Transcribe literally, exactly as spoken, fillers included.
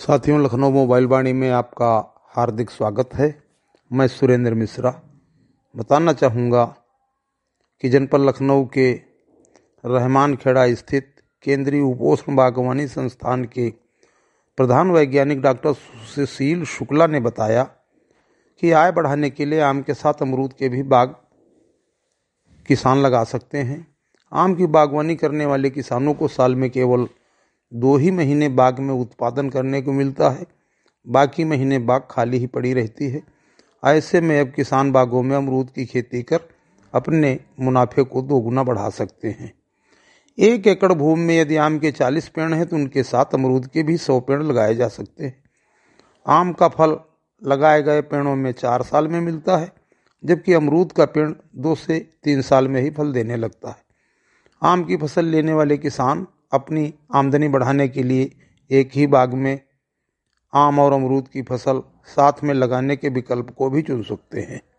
साथियों, लखनऊ मोबाइल वाणी में आपका हार्दिक स्वागत है। मैं सुरेंद्र मिश्रा बताना चाहूँगा कि जनपद लखनऊ के रहमान खेड़ा स्थित केंद्रीय उपोष्ण बागवानी संस्थान के प्रधान वैज्ञानिक डॉक्टर सुशील शुक्ला ने बताया कि आय बढ़ाने के लिए आम के साथ अमरूद के भी बाग किसान लगा सकते हैं। आम की बागवानी करने वाले किसानों को साल में केवल दो ही महीने बाग में उत्पादन करने को मिलता है, बाकी महीने बाग खाली ही पड़ी रहती है। ऐसे में अब किसान बागों में अमरूद की खेती कर अपने मुनाफे को दोगुना बढ़ा सकते हैं। एक एकड़ भूमि में यदि आम के चालीस पेड़ हैं तो उनके साथ अमरूद के भी सौ पेड़ लगाए जा सकते हैं। आम का फल लगाए गए पेड़ों में चार साल में मिलता है, जबकि अमरूद का पेड़ दो से तीन साल में ही फल देने लगता है। आम की फसल लेने वाले किसान अपनी आमदनी बढ़ाने के लिए एक ही बाग में आम और अमरूद की फसल साथ में लगाने के विकल्प को भी चुन सकते हैं।